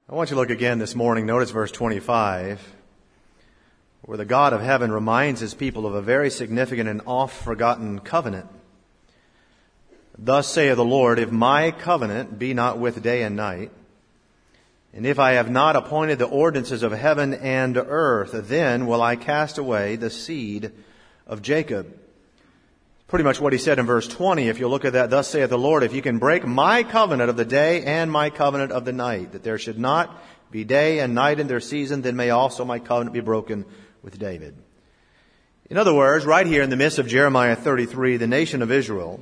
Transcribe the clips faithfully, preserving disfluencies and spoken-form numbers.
I want you to look again this morning. Notice verse twenty-five, where the God of heaven reminds his people of a very significant and oft-forgotten covenant. Thus saith the Lord, if my covenant be not with day and night, and if I have not appointed the ordinances of heaven and earth, then will I cast away the seed of Jacob. Pretty much what he said in verse twenty. If you look at that, thus saith the Lord, if you can break my covenant of the day and my covenant of the night, that there should not be day and night in their season, then may also my covenant be broken with David. In other words, right here in the midst of Jeremiah thirty-three, the nation of Israel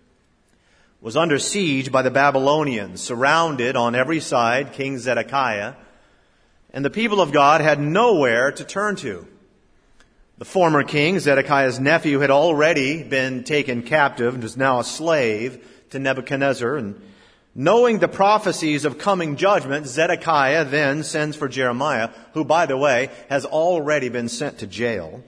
was under siege by the Babylonians, surrounded on every side, King Zedekiah, and the people of God had nowhere to turn to. The former king, Zedekiah's nephew, had already been taken captive and was now a slave to Nebuchadnezzar. And knowing the prophecies of coming judgment, Zedekiah then sends for Jeremiah, who, by the way, has already been sent to jail.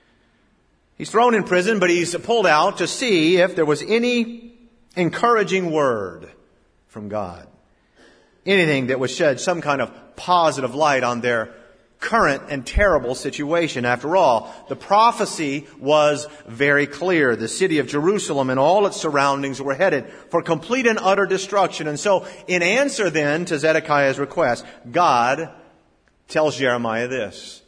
He's thrown in prison, but he's pulled out to see if there was any encouraging word from God. Anything that would shed some kind of positive light on their current and terrible situation. After all, the prophecy was very clear. The city of Jerusalem and all its surroundings were headed for complete and utter destruction. And so, in answer then to Zedekiah's request, God tells Jeremiah this.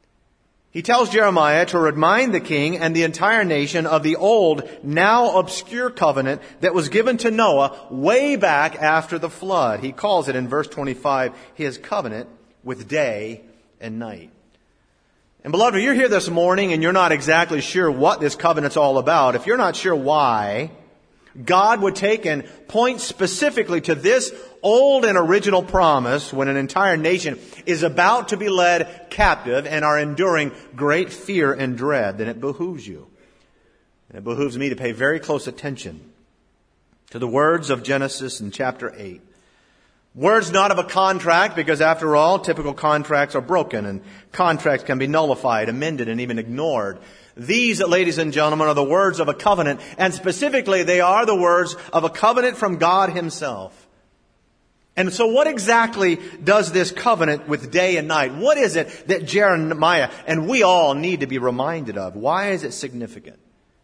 He tells Jeremiah to remind the king and the entire nation of the old, now obscure covenant that was given to Noah way back after the flood. He calls it in verse twenty-five, his covenant with day and night. And beloved, if you're here this morning and you're not exactly sure what this covenant's all about, if you're not sure why God would take and point specifically to this old and original promise when an entire nation is about to be led captive and are enduring great fear and dread, then it behooves you. And it behooves me to pay very close attention to the words of Genesis in chapter eight. Words not of a contract, because after all, typical contracts are broken and contracts can be nullified, amended, and even ignored. These, ladies and gentlemen, are the words of a covenant, and specifically they are the words of a covenant from God Himself. And so what exactly does this covenant with day and night, what is it that Jeremiah and we all need to be reminded of? Why is it significant?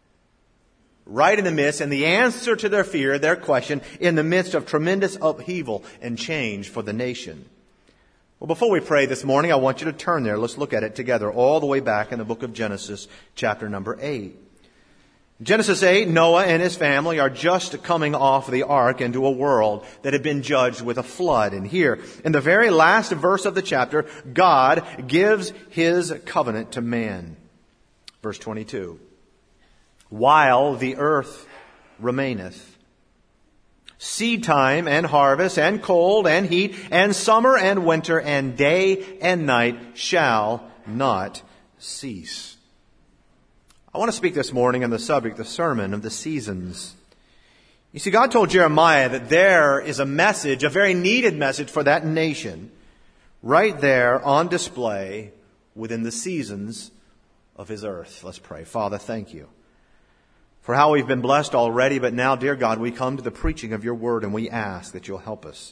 Right in the midst, and the answer to their fear, their question, in the midst of tremendous upheaval and change for the nation. Well, before we pray this morning, I want you to turn there. Let's look at it together all the way back in the book of Genesis, chapter number eight. Genesis eight, Noah and his family are just coming off the ark into a world that had been judged with a flood. And here, in the very last verse of the chapter, God gives His covenant to man. Verse twenty-two. While the earth remaineth, seed time and harvest and cold and heat and summer and winter and day and night shall not cease. I want to speak this morning on the subject, the sermon of the seasons. You see, God told Jeremiah that there is a message, a very needed message for that nation, right there on display within the seasons of His earth. Let's pray. Father, thank You for how we've been blessed already, but now, dear God, we come to the preaching of Your word and we ask that You'll help us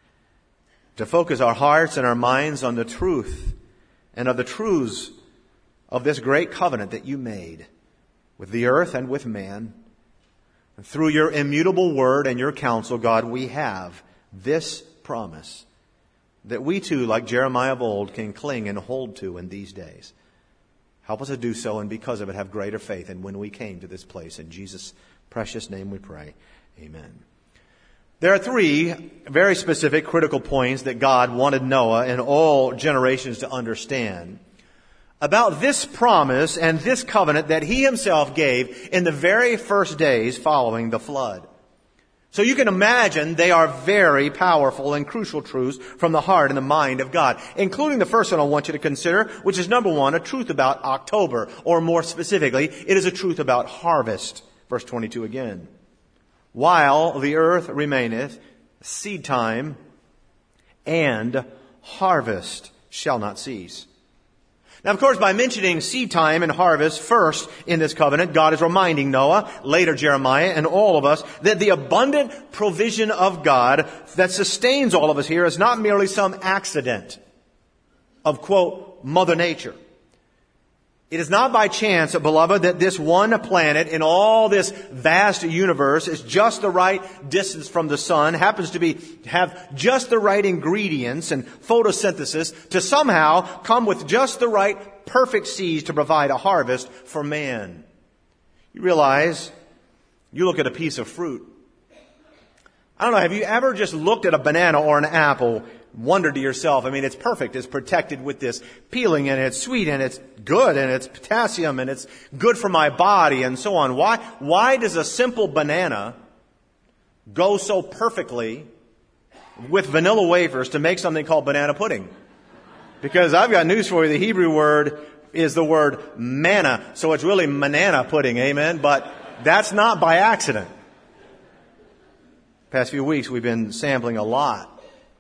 to focus our hearts and our minds on the truth and of the truths of this great covenant that You made with the earth and with man. And through Your immutable word and Your counsel, God, we have this promise that we too, like Jeremiah of old, can cling and hold to in these days. Help us to do so, and because of it, have greater faith than when we came to this place. In Jesus' precious name we pray. Amen. There are three very specific critical points that God wanted Noah and all generations to understand about this promise and this covenant that He Himself gave in the very first days following the flood. So you can imagine they are very powerful and crucial truths from the heart and the mind of God, including the first one I want you to consider, which is number one, a truth about October, or more specifically, it is a truth about harvest. Verse twenty-two again. While the earth remaineth, seed time and harvest shall not cease. Now, of course, by mentioning seed time and harvest first in this covenant, God is reminding Noah, later Jeremiah, and all of us that the abundant provision of God that sustains all of us here is not merely some accident of, quote, Mother Nature. It is not by chance, beloved, that this one planet in all this vast universe is just the right distance from the sun, happens to be have just the right ingredients and photosynthesis to somehow come with just the right perfect seeds to provide a harvest for man. You realize, you look at a piece of fruit. I don't know, have you ever just looked at a banana or an apple, wondered to yourself, I mean, it's perfect. It's protected with this peeling, and it's sweet, and it's good, and it's potassium, and it's good for my body, and so on. Why, why does a simple banana go so perfectly with vanilla wafers to make something called banana pudding? Because I've got news for you. The Hebrew word is the word manna. So it's really banana pudding, amen? But that's not by accident. Past few weeks, we've been sampling a lot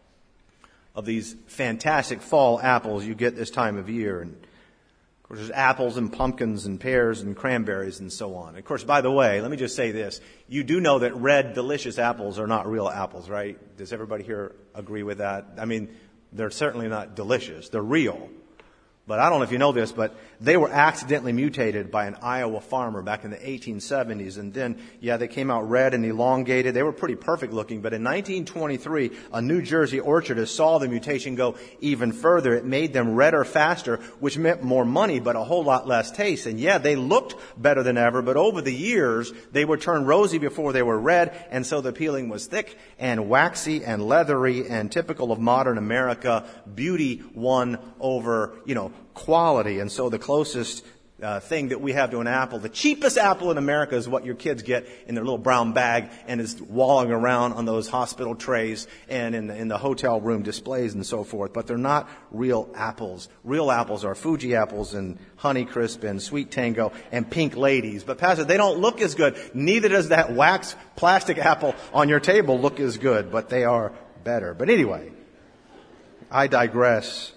of these fantastic fall apples you get this time of year. And of course, there's apples and pumpkins and pears and cranberries and so on. Of course, by the way, let me just say this. You do know that red, delicious apples are not real apples, right? Does everybody here agree with that? I mean, they're certainly not delicious. They're real. But I don't know if you know this, but they were accidentally mutated by an Iowa farmer back in the eighteen seventies. And then, yeah, they came out red and elongated. They were pretty perfect looking. But in nineteen twenty-three, a New Jersey orchardist saw the mutation go even further. It made them redder faster, which meant more money, but a whole lot less taste. And yeah, they looked better than ever. But over the years, they would turn rosy before they were red. And so the peeling was thick and waxy and leathery and typical of modern America. Beauty won over, you know, quality. And so the closest uh, thing that we have to an apple, the cheapest apple in America, is what your kids get in their little brown bag and is walling around on those hospital trays and in the, in the hotel room displays and so forth. But they're not real apples. Real apples are Fuji apples and Honeycrisp and Sweet Tango and Pink Ladies. But Pastor, they don't look as good. Neither does that wax plastic apple on your table look as good, but they are better. But anyway, I digress.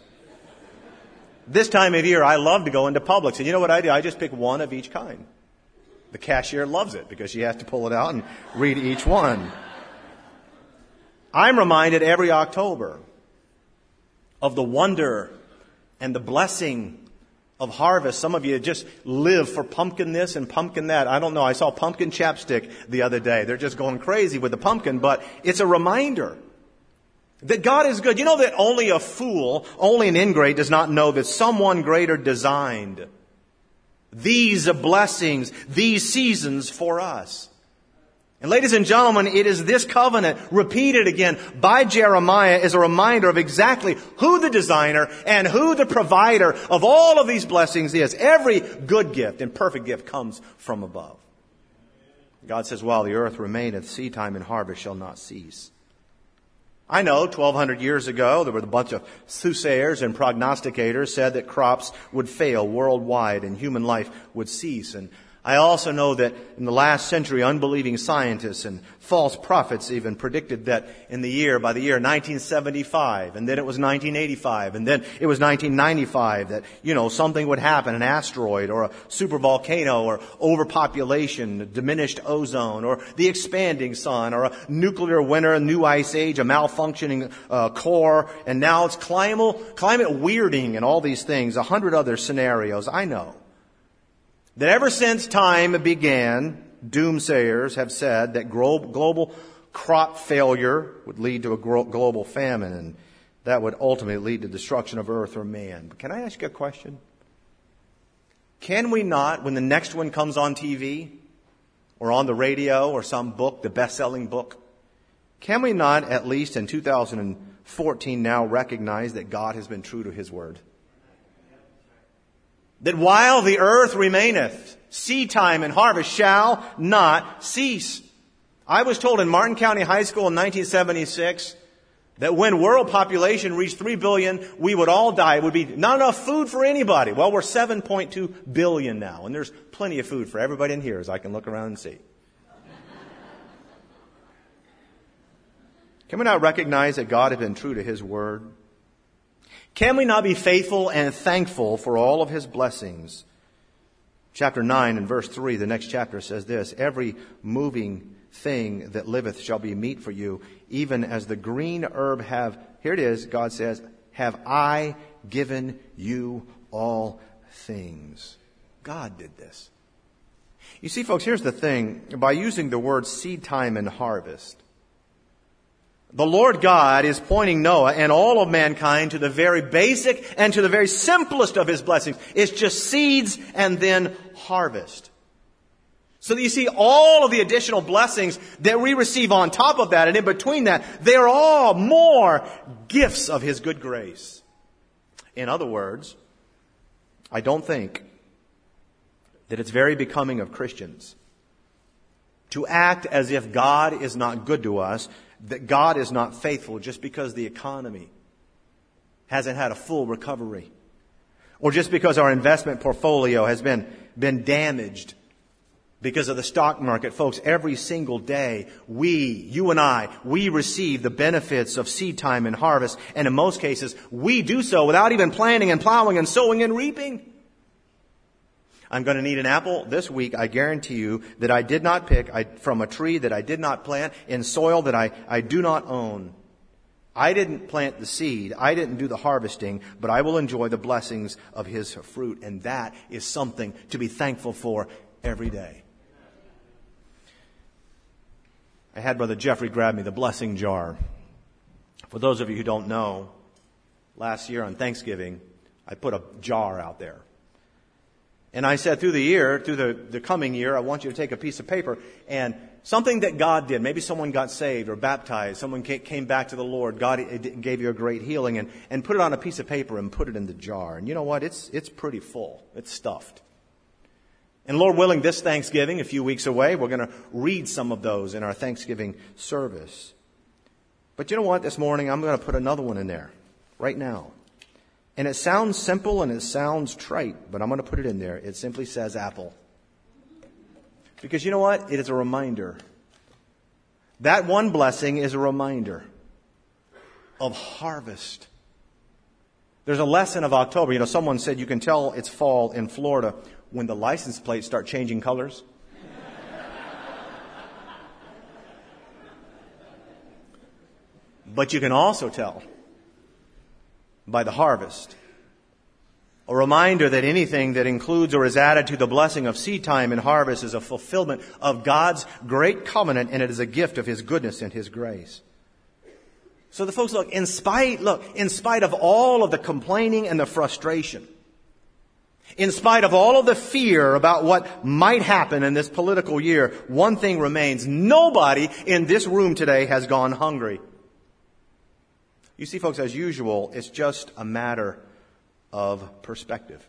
This time of year, I love to go into Publix. And you know what I do? I just pick one of each kind. The cashier loves it because she has to pull it out and read each one. I'm reminded every October of the wonder and the blessing of harvest. Some of you just live for pumpkin this and pumpkin that. I don't know. I saw pumpkin chapstick the other day. They're just going crazy with the pumpkin, but it's a reminder that God is good. You know that only a fool, only an ingrate does not know that someone greater designed these blessings, these seasons for us. And ladies and gentlemen, it is this covenant repeated again by Jeremiah as a reminder of exactly who the designer and who the provider of all of these blessings is. Every good gift and perfect gift comes from above. God says, while the earth remaineth, seed time and harvest shall not cease. I know twelve hundred years ago, there were a bunch of soothsayers and prognosticators said that crops would fail worldwide and human life would cease. And I also know that in the last century, unbelieving scientists and false prophets even predicted that in the year, by the year nineteen seventy-five, and then it was nineteen eighty-five, and then it was nineteen ninety-five, that, you know, something would happen, an asteroid or a supervolcano or overpopulation, diminished ozone, or the expanding sun, or a nuclear winter, a new ice age, a malfunctioning uh, core, and now it's climate, climate weirding and all these things, a hundred other scenarios. I know that ever since time began, doomsayers have said that global crop failure would lead to a global famine, and that would ultimately lead to destruction of earth or man. But can I ask you a question? Can we not, when the next one comes on T V or on the radio or some book, the best-selling book, can we not, at least in two thousand fourteen now, recognize that God has been true to His word? That while the earth remaineth, seed time and harvest shall not cease. I was told in Martin County High School in nineteen seventy-six that when world population reached three billion, we would all die. It would be not enough food for anybody. Well, we're seven point two billion now, and there's plenty of food for everybody in here, as I can look around and see. Can we not recognize that God has been true to His word? Can we not be faithful and thankful for all of His blessings? Chapter nine and verse three, the next chapter says this, every moving thing that liveth shall be meat for you, even as the green herb have, here it is, God says, have I given you all things. God did this. You see, folks, here's the thing. By using the word seed time and harvest, the Lord God is pointing Noah and all of mankind to the very basic and to the very simplest of His blessings. It's just seeds and then harvest. So that you see all of the additional blessings that we receive on top of that and in between that, they're all more gifts of His good grace. In other words, I don't think that it's very becoming of Christians to act as if God is not good to us, that God is not faithful just because the economy hasn't had a full recovery, or just because our investment portfolio has been, been damaged because of the stock market. Folks, every single day, we, you and I, we receive the benefits of seed time and harvest, and in most cases, we do so without even planting and plowing and sowing and reaping. I'm going to need an apple this week, I guarantee you, that I did not pick I, from a tree that I did not plant in soil that I, I do not own. I didn't plant the seed. I didn't do the harvesting, but I will enjoy the blessings of His fruit. And that is something to be thankful for every day. I had Brother Jeffrey grab me the blessing jar. For those of you who don't know, last year on Thanksgiving, I put a jar out there. And I said through the year, through the, the coming year, I want you to take a piece of paper and something that God did. Maybe someone got saved or baptized. Someone came back to the Lord. God gave you a great healing, and, and put it on a piece of paper and put it in the jar. And you know what? It's, it's pretty full. It's stuffed. And Lord willing, this Thanksgiving, a few weeks away, we're going to read some of those in our Thanksgiving service. But you know what? This morning, I'm going to put another one in there right now. And it sounds simple and it sounds trite, but I'm going to put it in there. It simply says apple. Because you know what? It is a reminder. That one blessing is a reminder of harvest. There's a lesson of October. You know, someone said you can tell it's fall in Florida when the license plates start changing colors. But you can also tell by the harvest. A reminder that anything that includes or is added to the blessing of seed time and harvest is a fulfillment of God's great covenant, and it is a gift of His goodness and His grace. So the folks, look, in spite, look, in spite of all of the complaining and the frustration, in spite of all of the fear about what might happen in this political year, one thing remains. Nobody in this room today has gone hungry. You see, folks, as usual, it's just a matter of perspective.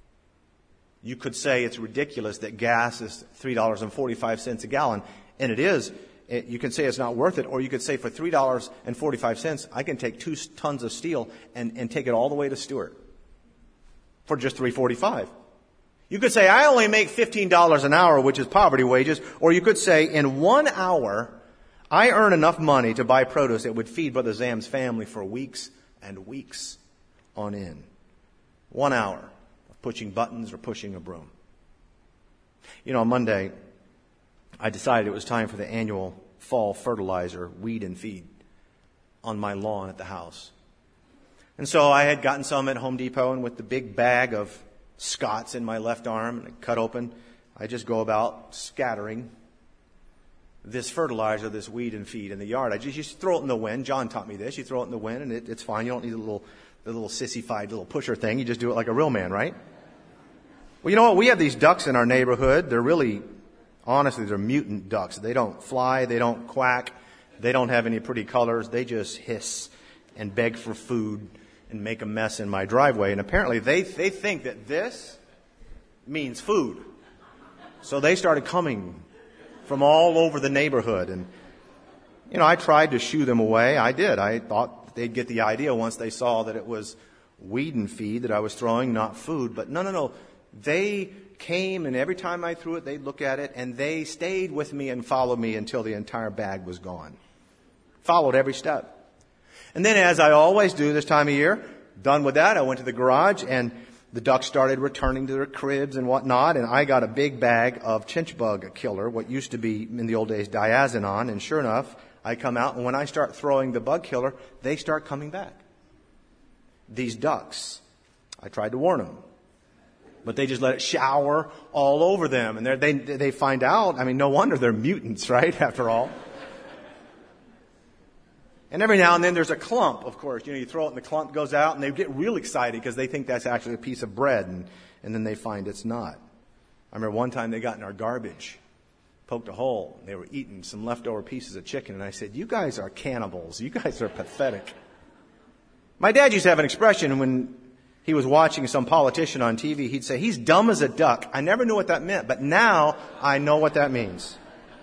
You could say it's ridiculous that gas is three dollars and forty-five cents a gallon, and it is. It, you can say it's not worth it, or you could say for three dollars and forty-five cents, I can take two tons of steel and, and take it all the way to Stewart for just three dollars and forty-five cents. You could say, I only make fifteen dollars an hour, which is poverty wages, or you could say, in one hour, I earn enough money to buy produce that would feed Brother Zam's family for weeks and weeks on end. One hour of pushing buttons or pushing a broom. You know, on Monday, I decided it was time for the annual fall fertilizer, weed and feed, on my lawn at the house. And so I had gotten some at Home Depot, and with the big bag of Scots in my left arm, and cut open, I just go about scattering this fertilizer, this weed and feed in the yard. I just, just throw it in the wind. John taught me this. You throw it in the wind and it, it's fine. You don't need a little, the little sissified little pusher thing. You just do it like a real man, right? Well, you know what? We have these ducks in our neighborhood. They're really, honestly, they're mutant ducks. They don't fly. They don't quack. They don't have any pretty colors. They just hiss and beg for food and make a mess in my driveway. And apparently they, they think that this means food. So they started coming from all over the neighborhood. And, you know, I tried to shoo them away. I did. I thought they'd get the idea once they saw that it was weed and feed that I was throwing, not food. But no, no, no. They came, and every time I threw it, they'd look at it, and they stayed with me and followed me until the entire bag was gone. Followed every step. And then, as I always do this time of year, Done with that, I went to the garage, and the ducks started returning to their cribs and whatnot, and I got a big bag of chinch bug killer, what used to be in the old days diazinon, and sure enough, I come out, and when I start throwing the bug killer, they start coming back. These ducks, I tried to warn them, but they just let it shower all over them, and they they find out, I mean, no wonder they're mutants, right, after all. And every now and then there's a clump, of course. You know, you throw it and the clump goes out, and they get real excited because they think that's actually a piece of bread, and, and then they find it's not. I remember one time they got in our garbage, poked a hole, and they were eating some leftover pieces of chicken, and I said, you guys are cannibals. You guys are pathetic. My dad used to have an expression when he was watching some politician on T V. He'd say, he's dumb as a duck. I never knew what that meant, but now I know what that means.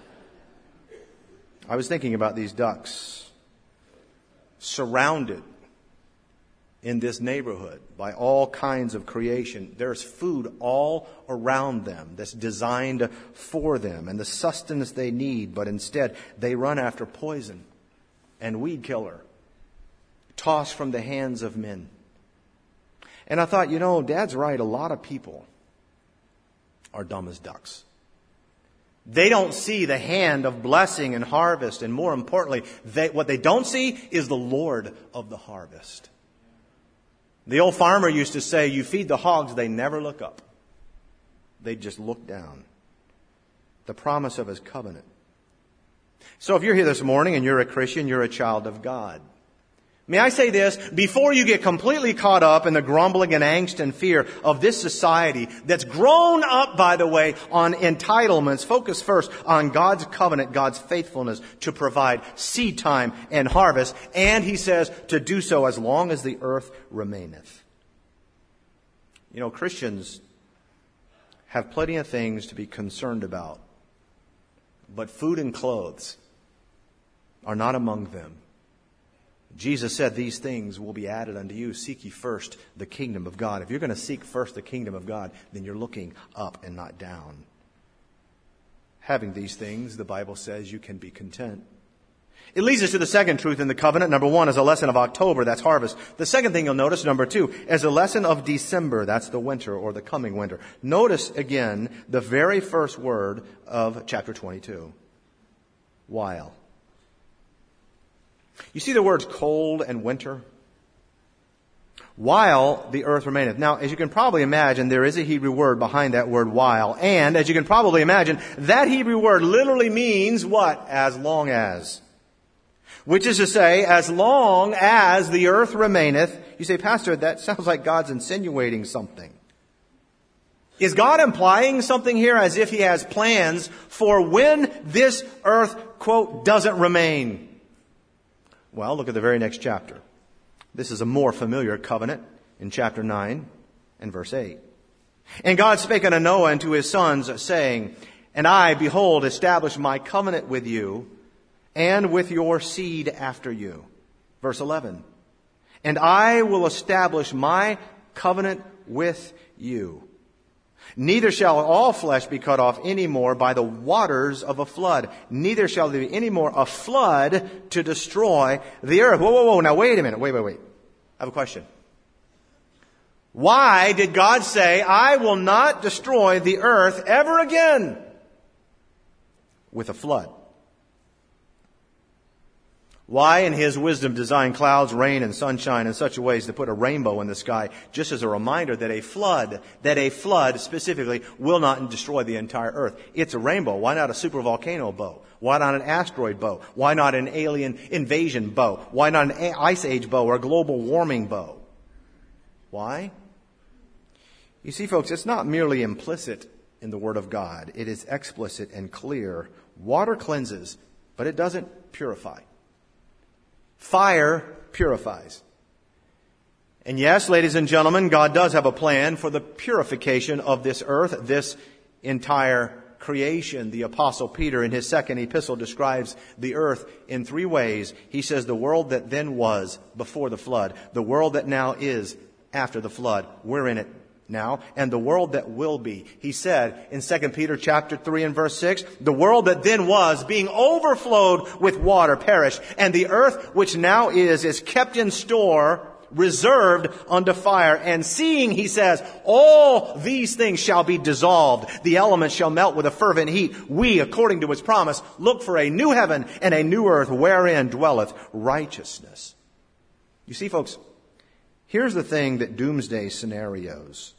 I was thinking about these ducks. Surrounded in this neighborhood by all kinds of creation. There's food all around them that's designed for them and the sustenance they need, but instead they run after poison and weed killer, tossed from the hands of men. And I thought, you know, Dad's right. A lot of people are dumb as ducks. They don't see the hand of blessing and harvest. And more importantly, they, what they don't see is the Lord of the harvest. The old farmer used to say, you feed the hogs, they never look up. They just look down. The promise of His covenant. So if you're here this morning and you're a Christian, you're a child of God. May I say this, before you get completely caught up in the grumbling and angst and fear of this society that's grown up, by the way, on entitlements, focus first on God's covenant, God's faithfulness to provide seed time and harvest, and He says to do so as long as the earth remaineth. You know, Christians have plenty of things to be concerned about, but food and clothes are not among them. Jesus said, these things will be added unto you. Seek ye first the kingdom of God. If you're going to seek first the kingdom of God, then you're looking up and not down. Having these things, the Bible says you can be content. It leads us to the second truth in the covenant. Number one is a lesson of October. That's harvest. The second thing you'll notice, number two, is a lesson of December. That's the winter or the coming winter. Notice again the very first word of chapter twenty-two. While. You see the words cold and winter? While the earth remaineth. Now, as you can probably imagine, there is a Hebrew word behind that word while. And, as you can probably imagine, that Hebrew word literally means what? As long as. Which is to say, as long as the earth remaineth. You say, Pastor, that sounds like God's insinuating something. Is God implying something here as if He has plans for when this earth, quote, doesn't remain? Well, look at the very next chapter. This is a more familiar covenant in chapter nine and verse eight. And God spake unto Noah and to his sons, saying, And I, behold, establish my covenant with you and with your seed after you. Verse eleven. And I will establish my covenant with you. Neither shall all flesh be cut off any more by the waters of a flood. Neither shall there be any more a flood to destroy the earth. Whoa, whoa, whoa. Now wait a minute. Wait, wait, wait. I have a question. Why did God say, I will not destroy the earth ever again with a flood? Why, in His wisdom, design clouds, rain, and sunshine in such a way as to put a rainbow in the sky, just as a reminder that a flood, that a flood specifically will not destroy the entire earth. It's a rainbow. Why not a supervolcano bow? Why not an asteroid bow? Why not an alien invasion bow? Why not an ice age bow or a global warming bow? Why? You see, folks, it's not merely implicit in the Word of God. It is explicit and clear. Water cleanses, but it doesn't purify. Fire purifies. And yes, ladies and gentlemen, God does have a plan for the purification of this earth, this entire creation. The Apostle Peter in his second epistle describes the earth in three ways. He says the world that then was before the flood, the world that now is after the flood. We're in it now, and the world that will be. He said in Second Peter chapter three and verse six, the world that then was, being overflowed with water, perished, and the earth which now is, is kept in store reserved unto fire. And seeing, he says, all these things shall be dissolved. The elements shall melt with a fervent heat. We, according to his promise, look for a new heaven and a new earth wherein dwelleth righteousness. You see, folks, here's the thing that doomsday scenarios,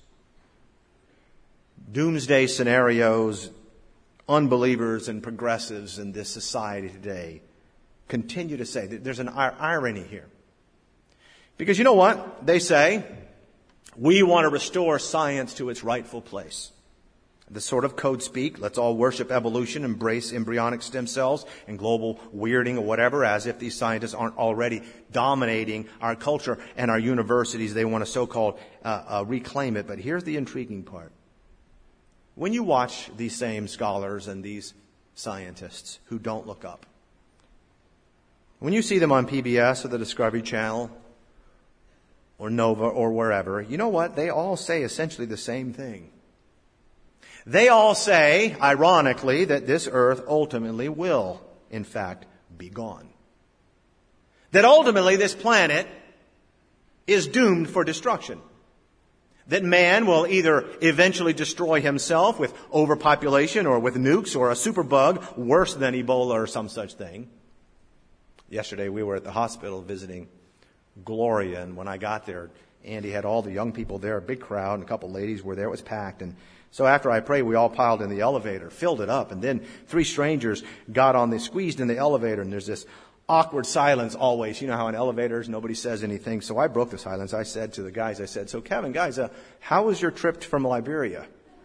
doomsday scenarios, unbelievers and progressives in this society today continue to say. There's an irony here. Because you know what? They say, we want to restore science to its rightful place. The sort of code speak, let's all worship evolution, embrace embryonic stem cells and global weirding or whatever, as if these scientists aren't already dominating our culture and our universities. They want to so-called uh, uh, reclaim it. But here's the intriguing part. When you watch these same scholars and these scientists who don't look up, when you see them on P B S or the Discovery Channel or Nova or wherever, you know what? They all say essentially the same thing. They all say, ironically, that this earth ultimately will, in fact, be gone. That ultimately this planet is doomed for destruction. That man will either eventually destroy himself with overpopulation or with nukes or a superbug worse than Ebola or some such thing. Yesterday we were at the hospital visiting Gloria, and when I got there, Andy had all the young people there, a big crowd, and a couple ladies were there. It was packed. And so after I prayed, we all piled in the elevator, filled it up, and then three strangers got on, they squeezed in the elevator, and there's this awkward silence always. You know how in elevators nobody says anything. So I broke the silence. I said to the guys, I said, so Kevin, guys, uh, how was your trip from Liberia?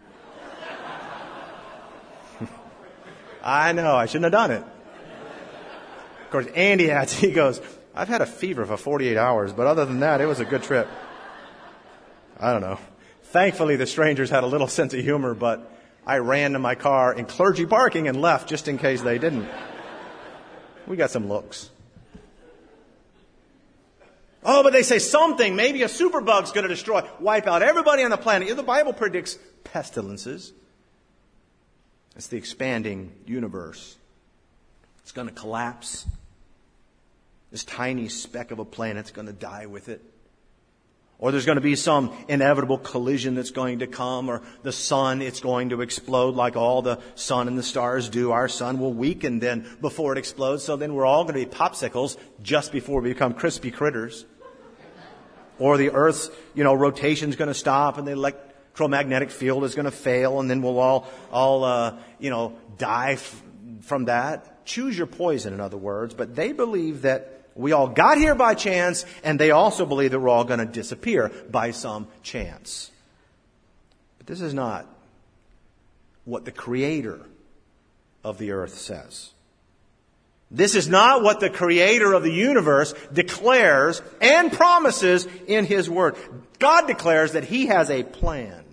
I know, I shouldn't have done it. Of course, Andy had, he goes, I've had a fever for forty-eight hours, but other than that, it was a good trip. I don't know. Thankfully, the strangers had a little sense of humor, but I ran to my car in clergy parking and left just in case they didn't. We got some looks. Oh, but they say something, maybe a superbug's going to destroy, wipe out everybody on the planet. The Bible predicts pestilences. It's the expanding universe. It's going to collapse. This tiny speck of a planet's going to die with it. Or there's going to be some inevitable collision that's going to come, or the sun, it's going to explode like all the sun and the stars do. Our sun will weaken then before it explodes, so then we're all going to be popsicles just before we become crispy critters. Or the Earth's, you know, rotation's going to stop, and the electromagnetic field is going to fail, and then we'll all, all uh, you know, die f- from that. Choose your poison, in other words. But they believe that we all got here by chance, and they also believe that we're all going to disappear by some chance. But this is not what the Creator of the earth says. This is not what the Creator of the universe declares and promises in His Word. God declares that He has a plan.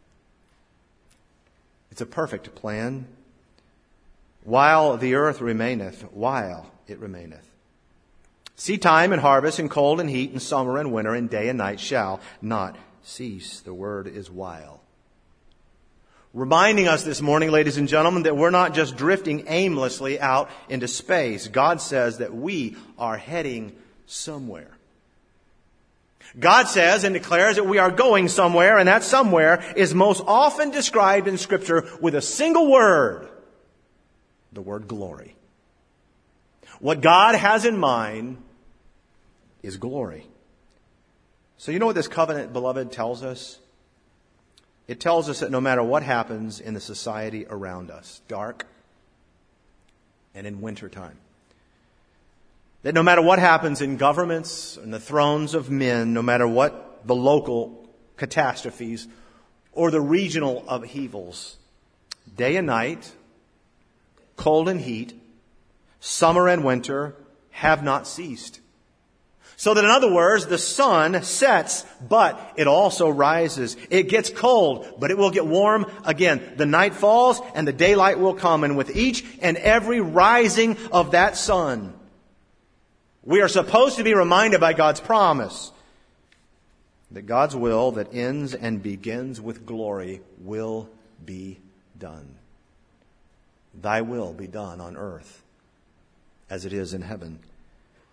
It's a perfect plan. While the earth remaineth, while it remaineth. Seedtime and harvest and cold and heat and summer and winter and day and night shall not cease. The word is while. Reminding us this morning, ladies and gentlemen, that we're not just drifting aimlessly out into space. God says that we are heading somewhere. God says and declares that we are going somewhere, and that somewhere is most often described in Scripture with a single word. The word glory. What God has in mind is glory. So you know what this covenant, beloved, tells us? It tells us that no matter what happens in the society around us, dark and in wintertime, that no matter what happens in governments and the thrones of men, no matter what the local catastrophes or the regional upheavals, day and night, cold and heat, summer and winter have not ceased. So that in other words, the sun sets, but it also rises. It gets cold, but it will get warm again. The night falls and the daylight will come. And with each and every rising of that sun, we are supposed to be reminded by God's promise that God's will that ends and begins with glory will be done. Thy will be done on earth as it is in heaven.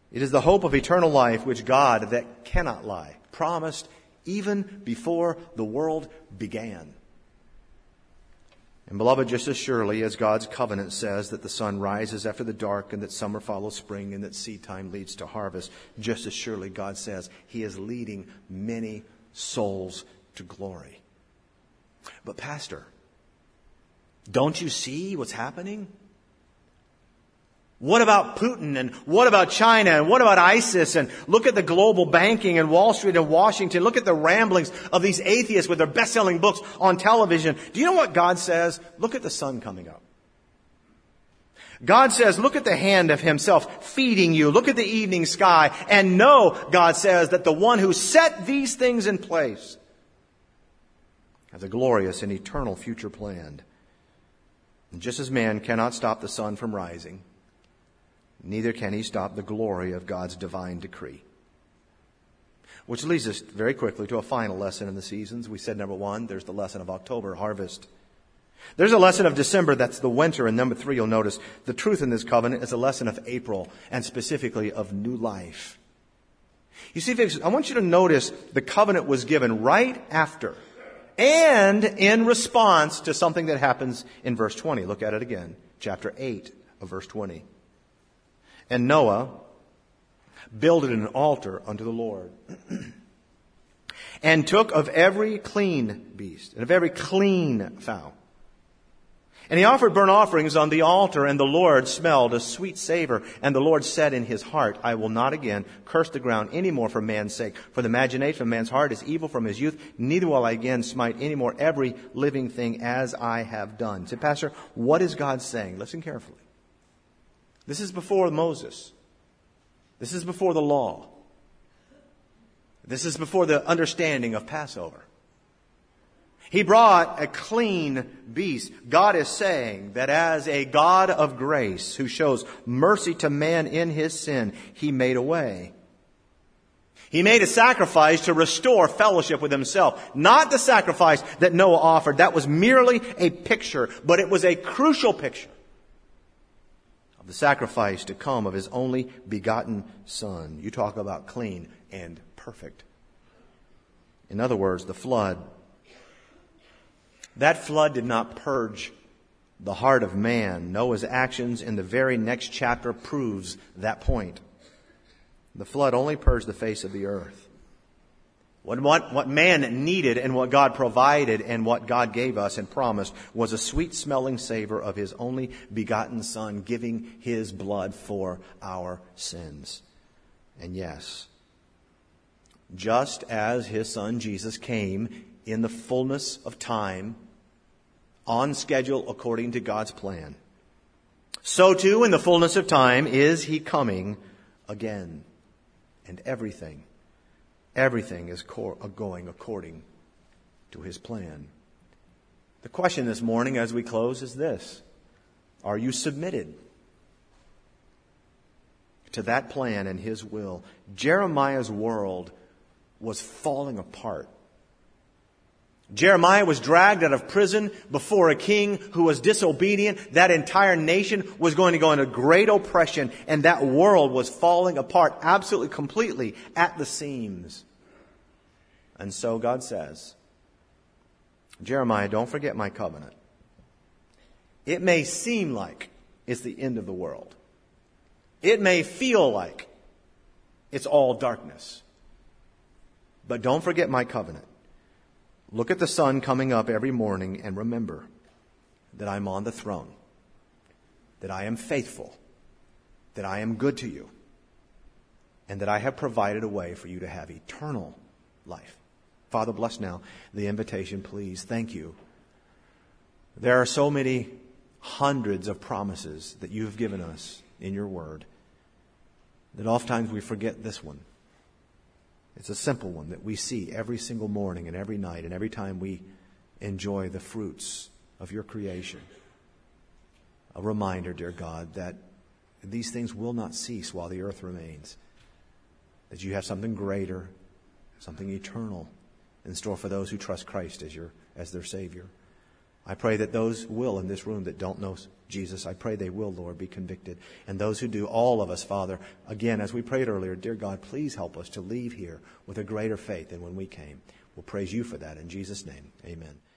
It is the hope of eternal life which God, that cannot lie, promised even before the world began. And beloved, just as surely as God's covenant says that the sun rises after the dark and that summer follows spring and that seed time leads to harvest, just as surely God says He is leading many souls to glory. But Pastor, don't you see what's happening? What about Putin, and what about China, and what about ISIS, and look at the global banking and Wall Street and Washington. Look at the ramblings of these atheists with their best-selling books on television. Do you know what God says? Look at the sun coming up. God says, look at the hand of Himself feeding you. Look at the evening sky. And know, God says, that the one who set these things in place has a glorious and eternal future planned. And just as man cannot stop the sun from rising, neither can he stop the glory of God's divine decree. Which leads us very quickly to a final lesson in the seasons. We said number one, there's the lesson of October, harvest. There's a lesson of December, that's the winter. And number three, you'll notice the truth in this covenant is a lesson of April, and specifically of new life. You see, folks, I want you to notice the covenant was given right after and in response to something that happens in verse twenty. Look at it again, chapter eight of verse twenty. And Noah builded an altar unto the Lord, and took of every clean beast, and of every clean fowl. And he offered burnt offerings on the altar, and the Lord smelled a sweet savor. And the Lord said in his heart, I will not again curse the ground any more for man's sake. For the imagination of man's heart is evil from his youth. Neither will I again smite any more every living thing as I have done. Say, Pastor, what is God saying? Listen carefully. This is before Moses. This is before the law. This is before the understanding of Passover. He brought a clean beast. God is saying that as a God of grace who shows mercy to man in his sin, He made a way. He made a sacrifice to restore fellowship with Himself. Not the sacrifice that Noah offered. That was merely a picture, but it was a crucial picture of the sacrifice to come of His only begotten Son. You talk about clean and perfect. In other words, the flood. That flood did not purge the heart of man. Noah's actions in the very next chapter proves that point. The flood only purged the face of the earth. What, what, what man needed and what God provided and what God gave us and promised was a sweet-smelling savor of His only begotten Son, giving His blood for our sins. And yes, just as His Son Jesus came in the fullness of time, on schedule according to God's plan, so too in the fullness of time is He coming again. And everything, everything is going according to His plan. The question this morning as we close is this: are you submitted to that plan and His will? Jeremiah's world was falling apart. Jeremiah was dragged out of prison before a king who was disobedient. That entire nation was going to go into great oppression, and that world was falling apart absolutely, completely at the seams. And so God says, Jeremiah, don't forget my covenant. It may seem like it's the end of the world. It may feel like it's all darkness. But don't forget my covenant. Look at the sun coming up every morning and remember that I'm on the throne, that I am faithful, that I am good to you, and that I have provided a way for you to have eternal life. Father, bless now the invitation, please. Thank you. There are so many hundreds of promises that you have given us in your word that oftentimes we forget this one. It's a simple one that we see every single morning and every night and every time we enjoy the fruits of your creation. A reminder, dear God, that these things will not cease while the earth remains. That you have something greater, something eternal in store for those who trust Christ as your as their Savior. I pray that those will in this room that don't know Jesus, I pray they will, Lord, be convicted. And those who do, all of us, Father, again, as we prayed earlier, dear God, please help us to leave here with a greater faith than when we came. We'll praise you for that in Jesus' name. Amen.